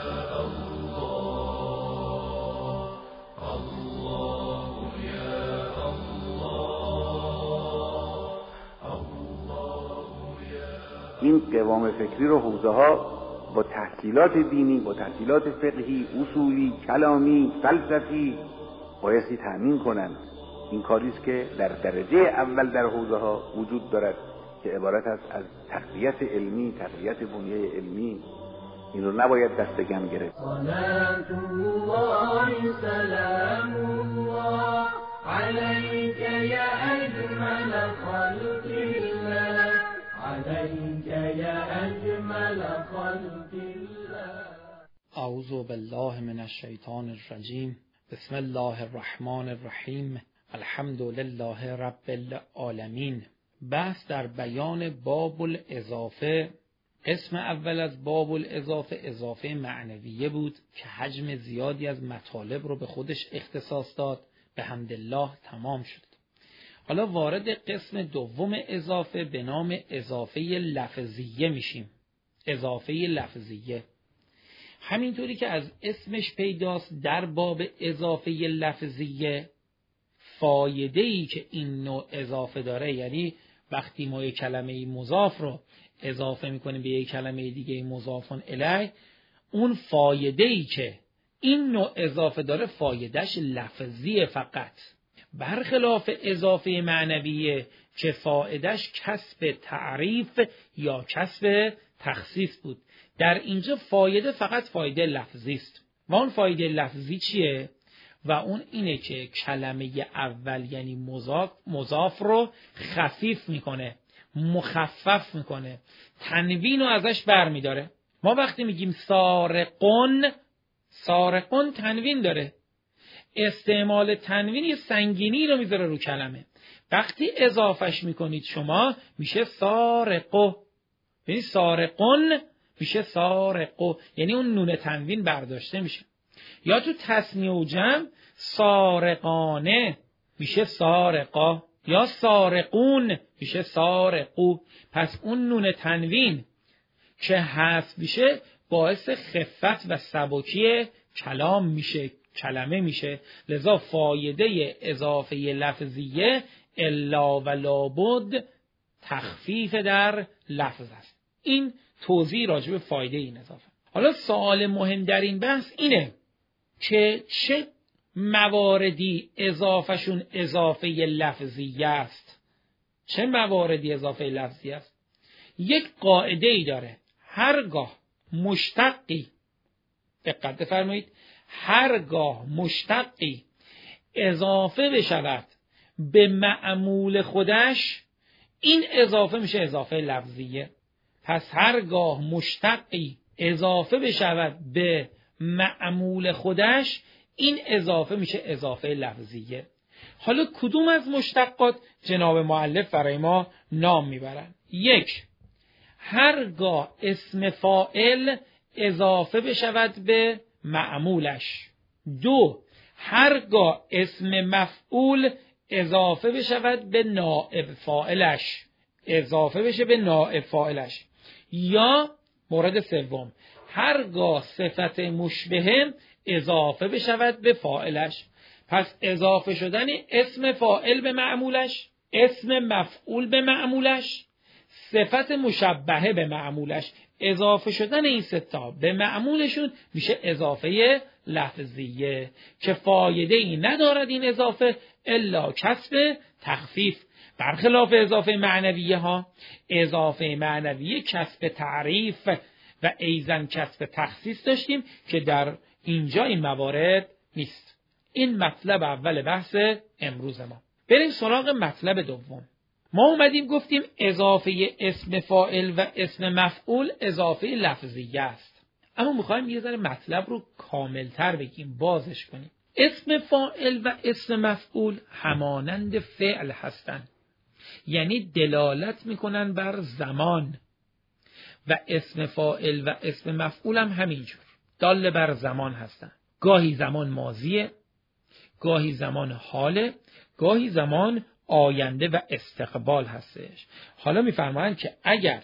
این قوام فکری رو حوزه‌ها با تحصیلات دینی، با تحصیلات فقهی، اصولی، کلامی، فلسفی بایستی تأمین کنند. این کاری است که در درجه اول در حوزه‌ها وجود دارد که عبارت است از تقویت علمی، تقویت بنیه علمی. این رو نباید دست کم گرفت. صلوات الله سلام الله علیک یا اجمل خلق الله علیک یا اجمل خلق الله. اعوذ بالله من الشیطان الرجیم. بسم الله الرحمن الرحیم. الحمد لله رب العالمین. بحث در بیان باب الاضافه. قسم اول از باب الاضافه اضافه معنویه بود که حجم زیادی از مطالب رو به خودش اختصاص داد. به حمدالله تمام شد. حالا وارد قسم دوم اضافه به نام اضافه لفظیه میشیم. اضافه لفظیه همینطوری که از اسمش پیداست در باب اضافه لفظیه فایده‌ای که این نوع اضافه داره، یعنی وقتی ما یک کلمه مضاف رو اضافه میکنیم به یک کلمه دیگه مضافن الیه، اون فایده‌ای که این نوع اضافه داره فایدهش لفظیه فقط، برخلاف اضافه معنویه که فایدهش کسب تعریف یا کسب تخصیص بود. در اینجا فایده فقط فایده لفظی است. و اون فایده لفظی چیه؟ و اون اینه که کلمه اول یعنی مضاف رو خفیف میکنه، مخفف میکنه، تنوین رو ازش برمیداره. ما وقتی میگیم سارقون، سارقون تنوین داره، استعمال تنوین یه سنگینی رو میذاره رو کلمه. وقتی اضافهش میکنید شما میشه سارقو، یعنی سارقون میشه سارقو، یعنی اون نون تنوین برداشته میشه. یا تو تثنیه و جمع سارقانه میشه سارقا، یا سارقون میشه سارقو. پس اون نون تنوین که حذف میشه باعث خفت و سبکی کلام میشه، کلمه میشه. لذا فایده اضافه لفظیه الا و لابد تخفیف در لفظ است. این توضیح راجع به فایده این اضافه. حالا سوال مهم در این بحث اینه که چه مواردی اضافهشون اضافه لفظیه است؟ چه مواردی اضافه لفظی است؟ یک قاعده ای داره، هرگاه مشتقی، دقت بفرمایید، هرگاه مشتقی اضافه بشود به معمول خودش، این اضافه میشه اضافه لفظیه. پس هرگاه مشتقی اضافه بشود به معمول خودش، این اضافه میشه اضافه لفظیه. حالا کدوم از مشتقات جناب مؤلف برای ما نام میبرن؟ یک، هرگاه اسم فاعل اضافه بشود به معمولش. دو، هرگاه اسم مفعول اضافه بشود به نائب فاعلش، اضافه بشه به نائب فاعلش. یا مورد سوم، هرگاه صفت مشبهه اضافه بشود به فاعلش. پس اضافه شدن اسم فاعل به معمولش، اسم مفعول به معمولش، صفت مشبهه به معمولش، اضافه شدن این ستا به معمولشون میشه اضافه لفظیه که فایده ای ندارد این اضافه الا کسب تخفیف. برخلاف اضافه معنویه ها، اضافه معنویه کسب تعریف و ایزن کسب تخصیص داشتیم که در اینجا این موارد نیست. این مطلب اول بحث امروز ما. بریم سراغ مطلب دوم. ما اومدیم گفتیم اضافه اسم فاعل و اسم مفعول اضافه لفظیه است. اما میخوایم یه ذره مطلب رو کاملتر بگیم، بازش کنیم. اسم فاعل و اسم مفعول همانند فعل هستند، یعنی دلالت میکنن بر زمان، و اسم فاعل و اسم مفعول هم همینجور دال بر زمان هستند. گاهی زمان ماضیه، گاهی زمان حاله، گاهی زمان آینده و استقبال هستش. حالا میفرمایند که اگر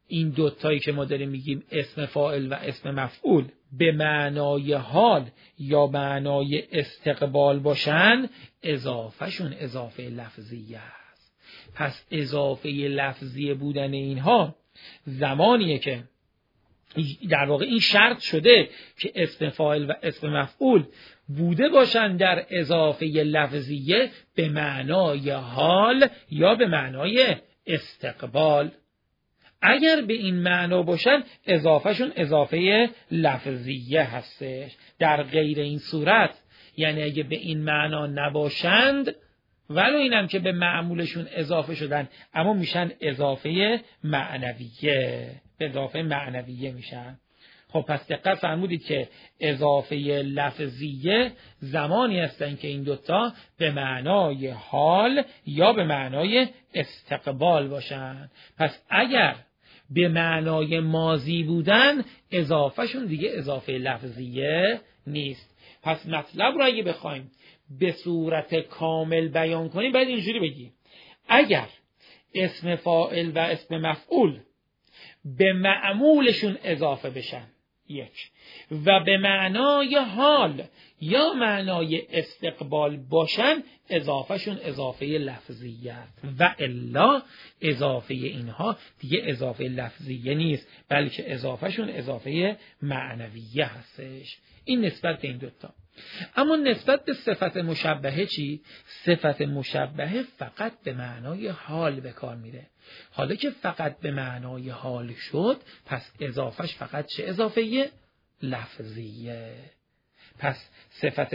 این دوتایی که ما داریم میگیم اسم فاعل و اسم مفعول به معنای حال یا معنای استقبال باشن، اضافهشون اضافه لفظیه است. پس اضافه لفظی بودن اینها زمانیه که در واقع این شرط شده که اسم فاعل و اسم مفعول بوده باشن در اضافه لفظیه به معنای حال یا به معنای استقبال. اگر به این معنا باشن اضافهشون اضافه لفظیه هستش. در غیر این صورت، یعنی اگه به این معنا نباشند ولو اینم که به معمولشون اضافه شدن اما میشن اضافه معنویه، اضافه معنویه میشن. خب پس دقت فرمودید که اضافه لفظیه زمانی هستن که این دوتا به معنای حال یا به معنای استقبال باشن. پس اگر به معنای ماضی بودن اضافهشون دیگه اضافه لفظیه نیست. پس مطلب رو اگه بخوایم به صورت کامل بیان کنیم باید اینجوری بگیم: اگر اسم فاعل و اسم مفعول به معمولشون اضافه بشن یک و به معنای حال یا معنای استقبال باشن اضافهشون اضافه لفظیه است و الا اضافه اینها دیگه اضافه لفظیه نیست بلکه اضافهشون اضافه معنویه هستش. این نسبت به این دوتا. اما نسبت به صفت مشبهه چی؟ صفت مشبهه فقط به معنای حال به کار میره. حالا که فقط به معنای حال شد پس اضافهش فقط چه اضافه لفظیه. پس صفت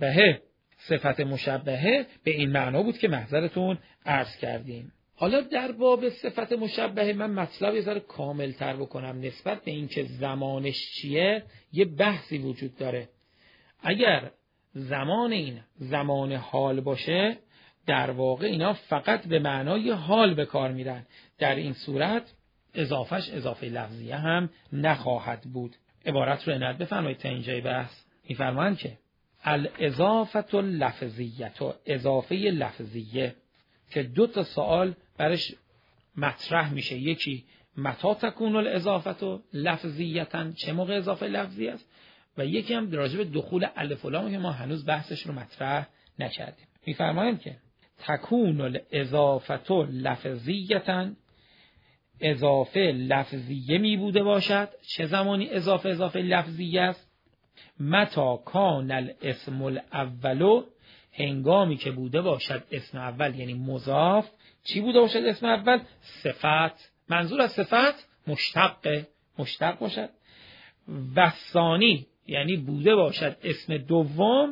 مشبهه به این معنا بود که محضرتون عرض کردیم. حالا در باب صفت مشبهه من مطلب یه ذره کامل تر بکنم نسبت به این که زمانش چیه. یه بحثی وجود داره. اگر زمان این زمان حال باشه در واقع اینا فقط به معنای حال به کار میرن. در این صورت اضافهش اضافه لفظیه هم نخواهد بود. عبارت رو عنایت بفرمایید تا اینجای بحث. میفرمایند که الاضافه اللفظیه، اضافه لفظیه، که دو تا سوال برش مطرح میشه. یکی متى تکون الاضافه لفظیه، چه موقع اضافه لفظی است، و یکی هم راجع به دخول الف و لام که ما هنوز بحثش رو مطرح نکردیم. میفرمایند که تکون الاضافه لفظیه، اضافه لفظیه می بوده باشد. چه زمانی اضافه لفظیه است؟ متى کان الاسم الاول، هنگامی که بوده باشد اسم اول یعنی مضاف. چی بوده باشد اسم اول؟ صفت. منظور از صفت مشتق باشد. و ثانی یعنی بوده باشد اسم دوم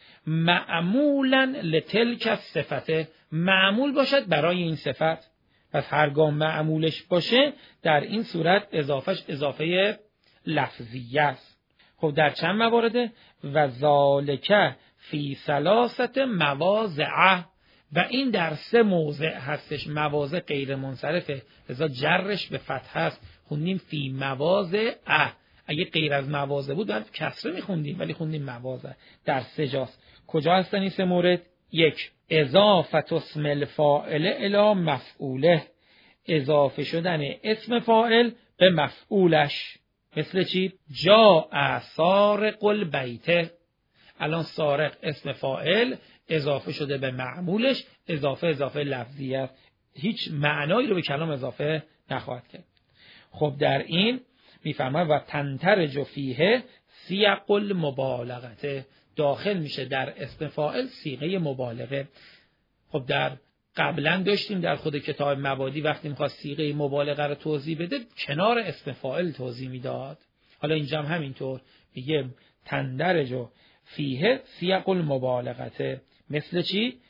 معمولا لتلک الصفت، معمول باشد برای این صفت. پس هرگاه معمولش باشه در این صورت اضافهش اضافه لفظیه است. خب در چند موارده؟ و ذالک فی ثلاثه مواضع، و این در 3 موضع هستش. مواضع غیر منصرفه لذا جرش به فتح هست، خوندیم فی مواضع. اگه غیر از مواضع بود باید کسره میخوندیم ولی خوندیم مواضع. در 3 جاست. کجا هستن این 3 مورد؟ 1 اضافه اسم الفاعل الی مفعوله، اضافه شدن اسم فاعل به مفعولش. مثل چی؟ جاء سارق البیت. الان سارق اسم فاعل اضافه شده به معمولش، اضافه لفظی است، هیچ معنایی رو به کلام اضافه نخواهد کرد. خب در این میفهمه و تنترج فیه سیاق المبالغه، داخل میشه در اسم فاعل صیغه مبالغه. خب در قبلا داشتیم در خود کتاب مبادی وقتی میخواست صیغه مبالغه رو توضیح بده کنار اسم فاعل توضیح میداد. حالا اینجا هم همینطور میگه تندرج فیه سیاق المبالغه. مثل چی؟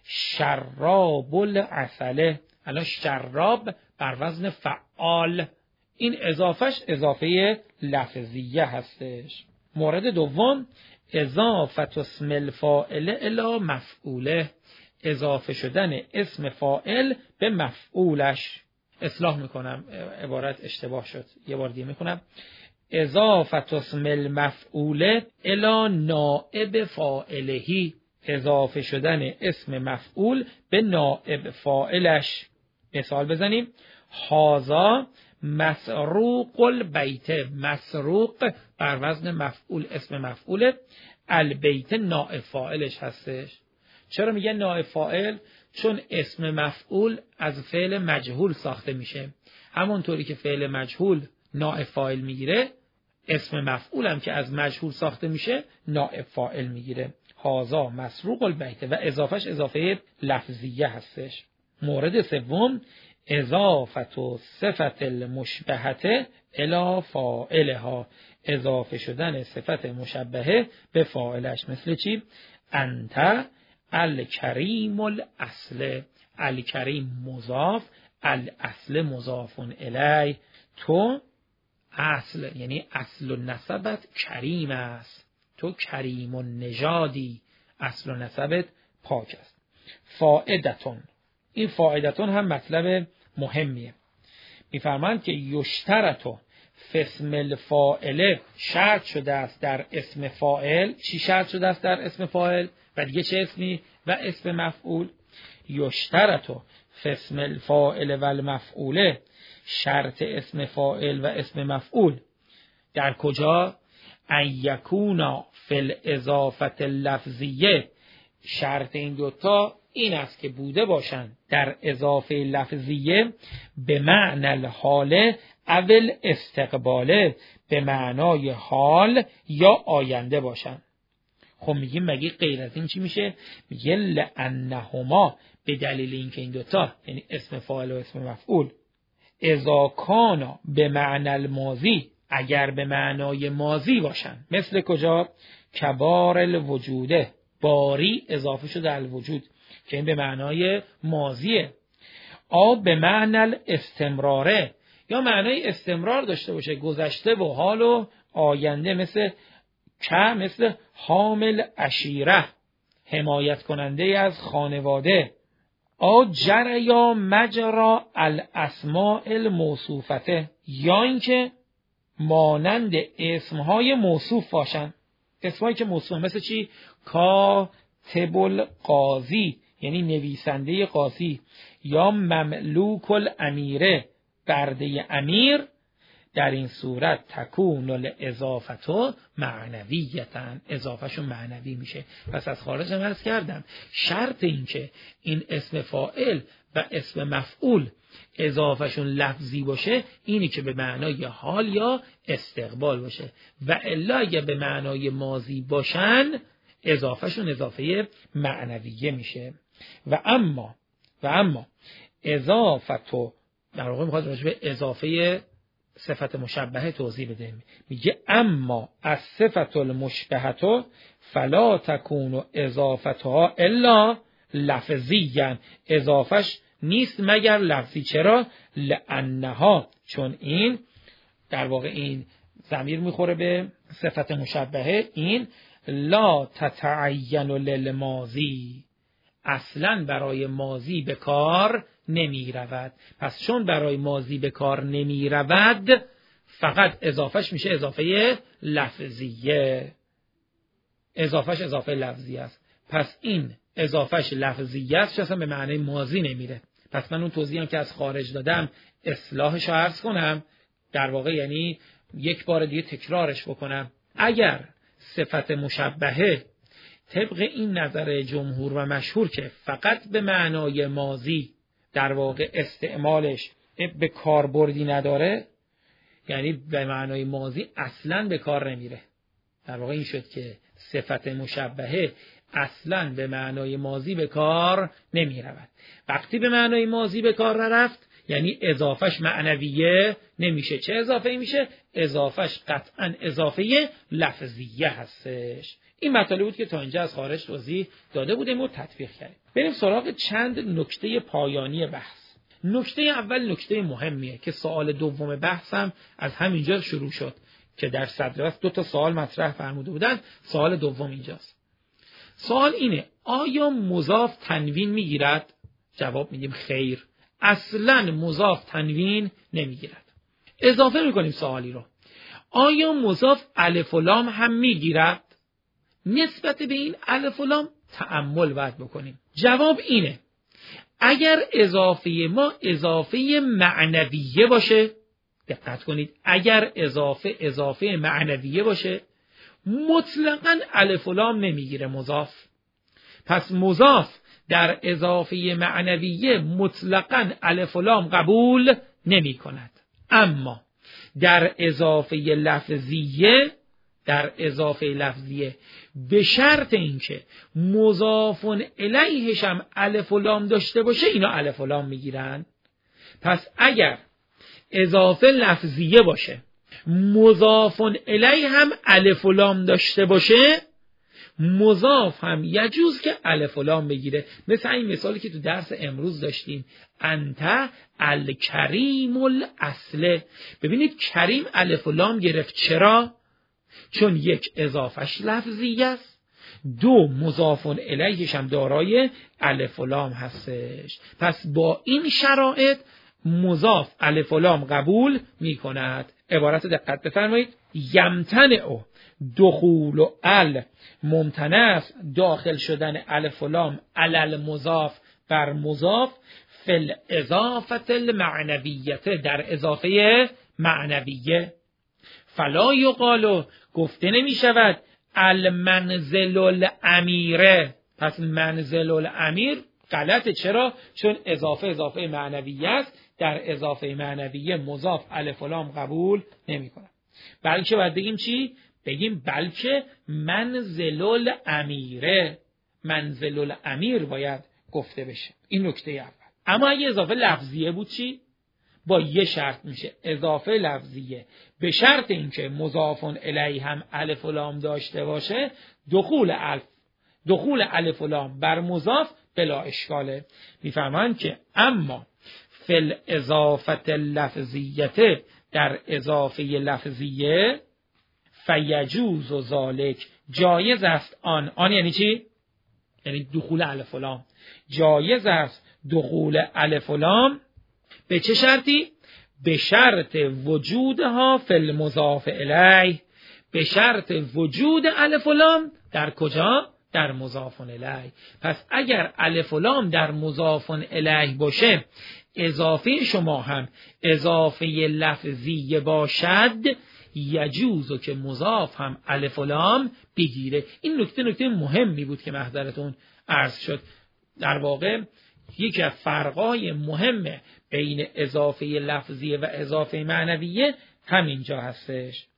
شراب العسله. الان شراب بر وزن فعال، این اضافهش اضافه لفظیه هستش. مورد دوم اضافه اسم الفاعل الی مفعوله، اضافه شدن اسم فاعل به مفعولش. اصلاح میکنم عبارت اشتباه شد، یه بار دیگه میکنم. اضافه اسم المفعول الی نائب فاعلهی، اضافه شدن اسم مفعول به نائب فاعلش. مثال بزنیم: هذا مسروق البیت، مسروق بر وزن مفعول اسم مفعوله، البیت نائب فاعلش هستش. چرا میگن نائب فاعل؟ چون اسم مفعول از فعل مجهول ساخته میشه. همونطوری که فعل مجهول نائب فاعل میگیره، اسم مفعول هم که از مجهول ساخته میشه نائب فاعل میگیره. هازا مسروق البیت و اضافهش اضافه لفظیه هستش. مورد سوم اضافت و صفت المشبهه الی فاعلها، اضافه شدن صفت مشبهه به فاعلش. مثل چی؟ انت الکریم الاصل، الکریم مضاف، الاصل مضاف الی. تو اصل یعنی اصل و نسبت کریم است، تو کریم و نژادی، اصل و نسبت پاک است. فائدتون، این فائدتون هم مطلب مهمیه. میفرمایند که یشترطو فی اسم الفاعل، شرط شده است در اسم فاعل. چی شرط شده است در اسم فاعل؟ و دیگه چه اسمی؟ و اسم مفعول. یشترطو فی اسم الفاعل و المفعول، شرط اسم فاعل و اسم مفعول در کجا؟ ان یکونا فی الاضافه اللفظیه، شرط این دوتا این است که بوده باشند در اضافه لفظیه به معنی الحال اول استقباله، به معنای حال یا آینده باشند. خب میگیم مگه غیر از این چی میشه؟ میگه لانهما، به دلیل اینکه این دوتا یعنی اسم فاعل و اسم مفعول اذا کانا به معنی الماضی، اگر به معنای ماضی باشن. مثل کجا؟ کبار الوجوده، باری اضافه شده الوجود که این به معنای ماضیه. به معنی الاستمراره، یا معنای استمرار داشته باشه، گذشته و حال و آینده. مثل حامل عشیره، حمایت کننده از خانواده. جر یا مجرا الاسماء الموصوفته، یا اینکه مانند اسمهای موصوف باشن. اسمهایی که موصوف، مثل چی؟ کاتب القاضی یعنی نویسنده قاضی، یا مملوک الامیره، برده امیر. در این صورت تکون الاضافه معنویتن، اضافهشون معنوی میشه. پس از خارج هم عرض کردم شرط این که این اسم فاعل و اسم مفعول اضافهشون لفظی باشه اینی که به معنای حال یا استقبال باشه، و الا اگه به معنای ماضی باشن اضافهشون اضافه معنویه میشه. و اما اضافه، در واقع میخواد راجع به اضافه صفت مشبهه توضیح بده. میگه اما از صفت المشبهه فلا تکون اضافتها الا لفظیا، اضافش نیست مگر لفظی. چرا؟ لانها، چون این در واقع این ضمیر میخوره به صفت مشبهه، این لا تتعین للماضی، اصلا برای ماضی به کار نمی رود. پس چون برای ماضی به کار نمی رود، فقط اضافهش میشه اضافه لفظیه، اضافهش اضافه لفظی است. پس این اضافهش لفظیه است، اصلا به معنی ماضی نمیره. پس من اون توضیحم که از خارج دادم اصلاحش رو عرض کنم، در واقع یعنی یک بار دیگه تکرارش بکنم. اگر صفت مشبهه طبق این نظر جمهور و مشهور که فقط به معنای ماضی در واقع استعمالش به کاربردی نداره، یعنی به معنای ماضی اصلاً به کار نمیره، در واقع این شد که صفت مشبهه اصلاً به معنای ماضی به کار نمی رود. وقتی به معنای ماضی به کار رفت یعنی اضافهش معنویه نمیشه. چه اضافه میشه؟ اضافهش قطعاً اضافه لفظیه هستش. این مطالب بود که تا اینجا از خارج توضیح داده بودیم و تطبیق کردیم. بریم سراغ چند نکته پایانی بحث. نکته اول نکته مهمیه که سوال دوم بحثم از همینجا شروع شد که در صدر 2 تا سوال مطرح فرموده بودن. سوال دوم اینجاست. سوال اینه: آیا مضاف تنوین میگیرد؟ جواب میدیم خیر، اصلاً مضاف تنوین نمیگیرد. اضافه میکنیم سوالی رو: آیا مضاف الف و لام هم میگیرد؟ نسبت به این الف و لام تأمل باید بکنیم. جواب اینه: اگر اضافه ما اضافه معنویه باشه دقت کنید اگر اضافه معنویه باشه مطلقاً الف و لام نمیگیره مضاف. پس مضاف در اضافه معنویه مطلقاً الف و لام قبول نمی کند. اما در اضافه لفظیه به شرط اینکه مضاف الیهش هم الف و لام داشته باشه اینا الف و لام میگیرن. پس اگر اضافه لفظیه باشه مضاف الیه هم الف و لام داشته باشه مضاف هم یجوز که الف و لام بگیره. مثل این مثالی که تو درس امروز داشتیم انت الکریم الاصله. ببینید کریم الف و لام گرفت. چرا؟ چون یک اضافش لفظی است، دو مضاف الیهش هم دارای الف و لام هستش. پس با این شرایط مضاف الف و لام قبول می کند. عبارت دقت بفرمایید. یمتنع دخول و ممتنع است داخل شدن الف و لام علی مضاف بر مضاف فی الاضافه المعنویه در اضافه معنویه. فلا یقال گفته نمی شود المنزل الامیره. پس منزل الامیر غلطه. چرا؟ چون اضافه معنویه است. در اضافه معنویه مضاف الف و لام قبول نمی کند. بلکه باید بگیم چی؟ بگیم بلکه منزل الامیره. منزل الامیر باید گفته بشه. این نکته اول. اما اگه اضافه لفظیه بود چی؟ با یه شرط میشه. اضافه لفظیه به شرط اینکه مضاف الیه هم الف و لام داشته باشه دخول الف و لام بر مضاف بلا اشکاله. میفهمند که اما فی الاضافه اللفظیه در اضافه لفظیه فیجوز و ذالک جایز است آن یعنی چی؟ یعنی دخول الف و لام. جایز است دخول الف و لام به چه شرطی؟ به شرط وجودها فی المضاف الیه. به شرط وجود الف و لام در کجا؟ در مضاف الیه. پس اگر الف و لام در مضاف الیه باشه اضافه شما هم اضافه لفظی باشد یجوز که مضاف هم الف و لام بگیره. این نکته مهمی بود که محضرتون عرض شد. در واقع یکی از فرقای مهم بین اضافه لفظیه و اضافه معنویه همینجا هستش.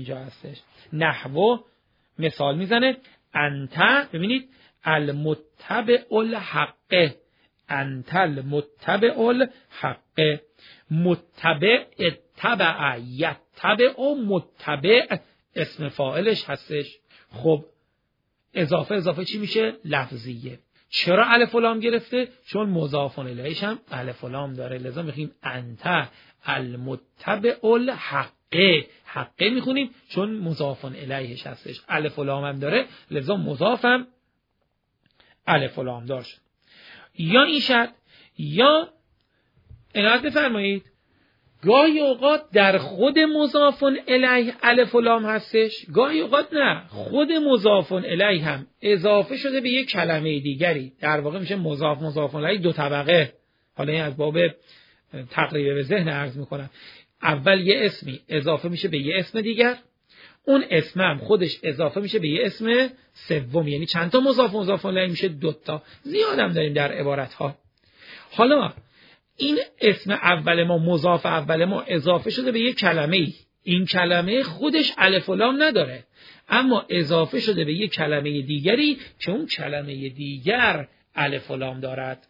نحو مثال میزنه انت. ببینید المتبع الحق. انت المتبع الحق. متبع اتبع یتبع متبع اسم فاعلش هستش. خب اضافه چی میشه؟ لفظیه. چرا الف و لام گرفته؟ چون مضاف الیهش هم الف و لام داره. لذا میخونیم انت المتبع الحق. حقه میخونیم چون مضاف الیهش هستش. الف و لام هم داره لذا مضافم الف و لام دار شد. یا این شرط یا عنایت بفرمایید گاهی اوقات در خود مضاف الیه الف و لام هستش، گاهی اوقات نه، خود مضاف الیه هم اضافه شده به یک کلمه دیگری. در واقع میشه مضاف الیه دو طبقه. حالا این از باب تقریب به ذهن عرض میکنم. اول یه اسمی اضافه میشه به یه اسم دیگر، اون اسم هم خودش اضافه میشه به یه اسم سوم. یعنی چند تا مضاف الیه میشه؟ دوتا. زیادم داریم در عبارت ها. حالا این اسم اول ما، مضاف اول ما اضافه شده به یک کلمه. این کلمه خودش الف و لام نداره، اما اضافه شده به یک کلمه دیگری که اون کلمه دیگر الف و لام دارد.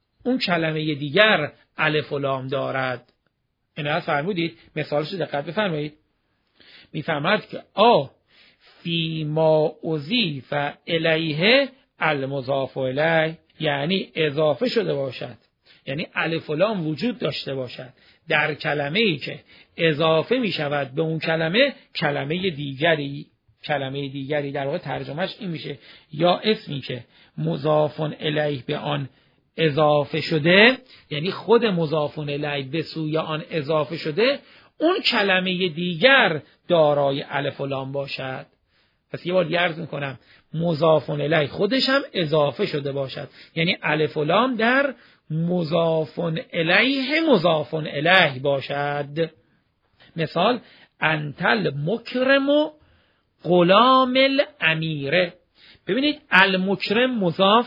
اینو فرمودید؟ مثالش دقت بفرمایید. میفرماد که فی ما اضیف الیه المضاف الیه، یعنی اضافه شده باشد، یعنی الف و لام وجود داشته باشد در کلمه‌ای که اضافه می شود به اون کلمه دیگری. در واقع ترجمهش این میشه یا اسمی که مضاف الیه به آن اضافه شده، یعنی خود مضاف الیه به سوی آن اضافه شده، اون کلمه دیگر دارای الف و لام باشد. پس یه بار دیگه عرض میکنم، مضاف الیه خودش هم اضافه شده باشد، یعنی الف و لام در مضاف الیه باشد. مثال انتل مکرم و غلام الامیره. ببینید المکرم مضاف،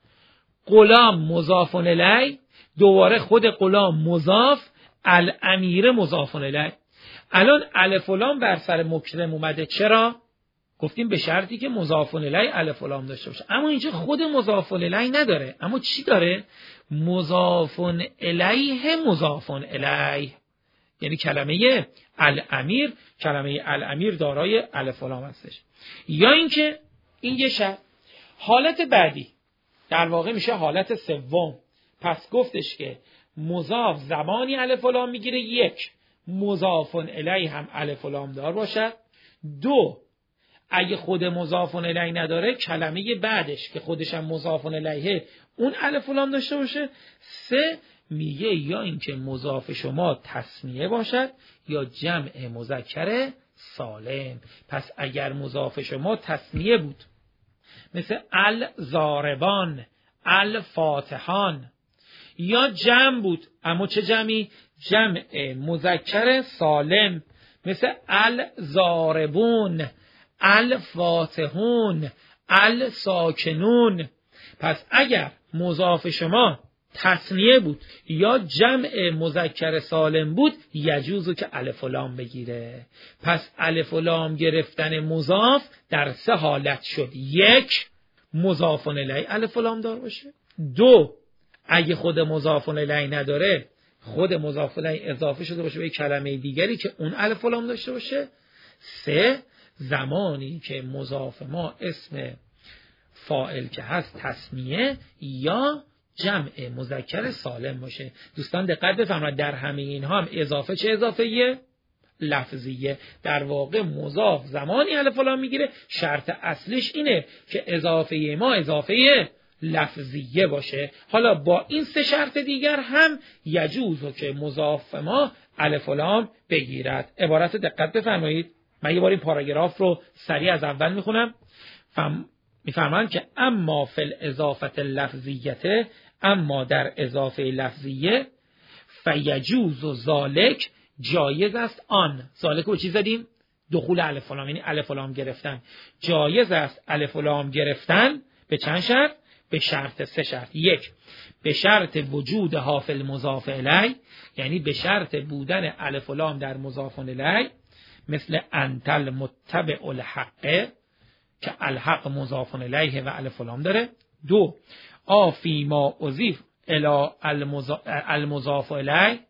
غلام مضاف الیه، دوباره خود غلام مضاف، الامیره مضاف الیه. الان الف و لام بر سر مکرم اومده. چرا؟ گفتیم به شرطی که مضاف الیه الف و لام داشته باشه. اما اینجا خود مضاف الیه نداره. اما چی داره؟ مضاف الیه مضاف الیه. یعنی کلمه الامیر، کلمه الامیر دارای الف و لام هستش. یا اینکه این یه شرط. حالت بعدی در واقع میشه حالت سوم. پس گفتش که مضاف زمانی الف و لام میگیره، یک مضاف الیه هم الف و لام دار باشد، دو اگه خود مضاف الیه نداره کلمه بعدش که خودش هم مضاف الیه اون الف و لام داشته باشه، سه میگه یا اینکه مضاف شما تثنیه باشد یا جمع مذکر سالم. پس اگر مضاف شما تثنیه بود مثل الزاربان، الفاتحان، یا جمع بود اما چه جمعی؟ جمع مذکر سالم مثل الزاربون، الفاتحون، الساکنون. پس اگر مضاف شما تثنیه بود یا جمع مذکر سالم بود یجوزو که الف و لام بگیره. پس الف و لام گرفتن مضاف در سه حالت شد. یک مضاف الیه الف و لام دار باشه، دو اگه خود مضاف الیه نداره خود مضاف الیه اضافه شده باشه به کلمه دیگری که اون الف و لام داشته باشه، سه زمانی که مضاف ما اسم فاعل که هست تثنیه یا جمع مذکر سالم باشه. دوستان دقت بفرمایید در همه اینها هم اضافه چه اضافه‌ایه؟ لفظیه. در واقع مضاف زمانی الف و لام میگیره شرط اصلیش اینه که اضافه ما اضافه لفظیه باشه. حالا با این سه شرط دیگر هم یجوزه که مضاف ما الف و لام بگیرد. عبارت دقت بفرمایید. من یه بار این پاراگراف رو سریع از اول میخونم. میفرمایند که اما فی الاضافه لفظیته، اما در اضافه لفظیه فیجوز و ذالک جایز است آن. ذالک رو چی زدیم؟ دخول الف و لام، یعنی الف و لام گرفتن. جایز است الف و لام گرفتن به چند شرط؟ به شرط سه شرط. یک به شرط وجود حافل مضاف الیه، یعنی به شرط بودن الف و لام در مضاف الیه، مثل انتل متبع الحق که الحق مضاف الیه و الف و لام داره. دو فیما اضیف الی المضاف الیه،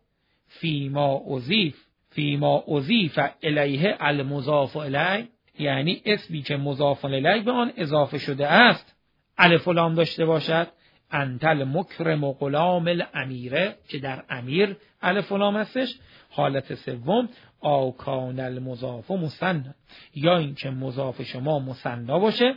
فیما اضیف الیه المضاف الیه، یعنی اسمی که مضاف الیه به آن اضافه شده است الف و لام داشته باشد. انتل مکرم و غلام الامیره که در امیر الف و لام هستش. حالت سوم کان المضاف مثنی، یا اینکه مضاف شما مثنی باشه.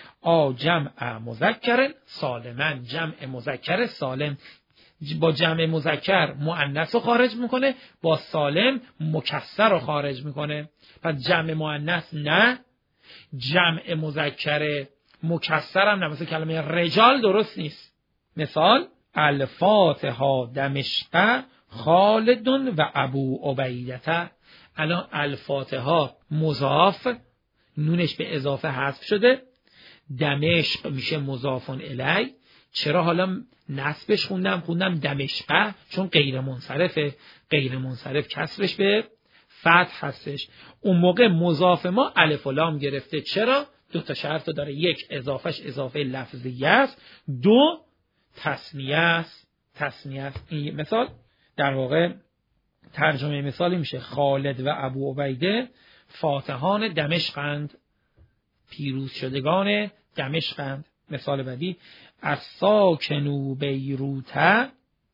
جمع مذکر سالما، جمع مذکر سالم با جمع مذکر مؤنث رو خارج میکنه، با سالم مکسر رو خارج میکنه. پس جمع مؤنث نه، جمع مذکر مکسر هم نه. مثل کلمه رجال درست نیست. مثال الفاتحه دمشق خالد و ابو عبیده. الان الفاتحه مضاف، نونش به اضافه حذف شده، دمشق میشه مضاف الیه. چرا حالا نصبش خوندم دمشق؟ چون غیر منصرفه، غیر منصرف کسرش به فتح هستش. اون موقع مضاف ما الف و لام گرفته. چرا؟ دو تا شرط داره. یک اضافهش اضافه لفظیه است، دو تثنیه است. این مثال در واقع ترجمه مثالی میشه خالد و ابو عبیده فاتحان دمشقند، پیروز شدگان دمشقند. مثال بعدی الساکنو بیروت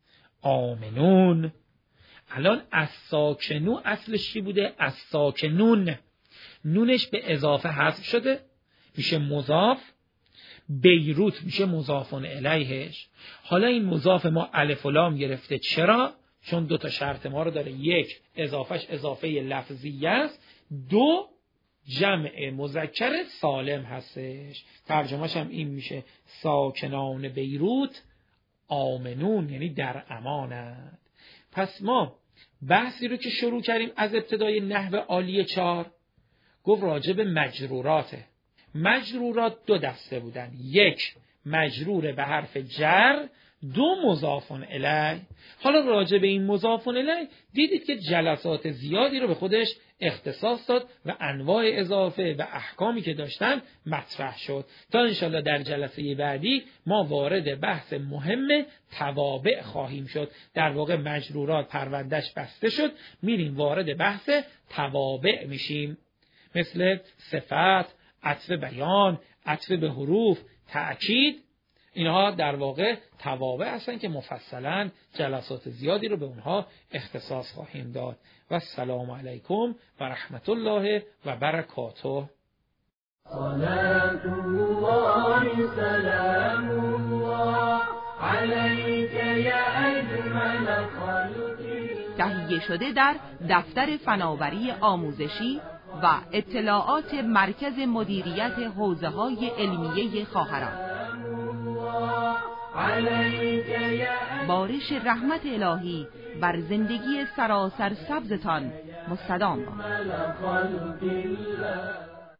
آمنون. الان الساکنو اصلش چی بوده؟ الساکنون، نونش به اضافه حذف شده میشه مضاف، بیروت میشه مضاف الیهش. حالا این مضاف ما الف و لام گرفته. چرا؟ چون دو تا شرط ما رو داره. یک اضافهش اضافه لفظیه است، دو جمع مذکر سالم هستش. ترجمهش هم این میشه ساکنان بیروت آمنون، یعنی در امانند. پس ما بحثی رو که شروع کردیم از ابتدای نحو عالی 4 گفت راجع به مجروراته. مجرورات 2 دسته بودن، 1 مجرور به حرف جر، 2 مضاف الیه. حالا راجع به این مضاف الیه دیدید که جلسات زیادی رو به خودش اختصاص داد و انواع اضافه و احکامی که داشتن مطرح شد تا انشالله در جلسه بعدی ما وارد بحث مهم توابع خواهیم شد. در واقع مجرورات پروندهش بسته شد، میریم وارد بحث توابع میشیم، مثل صفت، عطف بیان، عطف به حروف، تأکید. اینها در واقع توابع هستن که مفصلا جلسات زیادی رو به اونها اختصاص خواهیم داد. و السلام علیکم و رحمت الله و برکاته. صلاة الله سلام الله عليك يا أجمل خلق الله. تهیه شده در دفتر فناوری آموزشی و اطلاعات مرکز مدیریت حوزه‌های علمیه خواهران. بارش رحمت الهی بر زندگی سراسر سبزتان مستدام باد.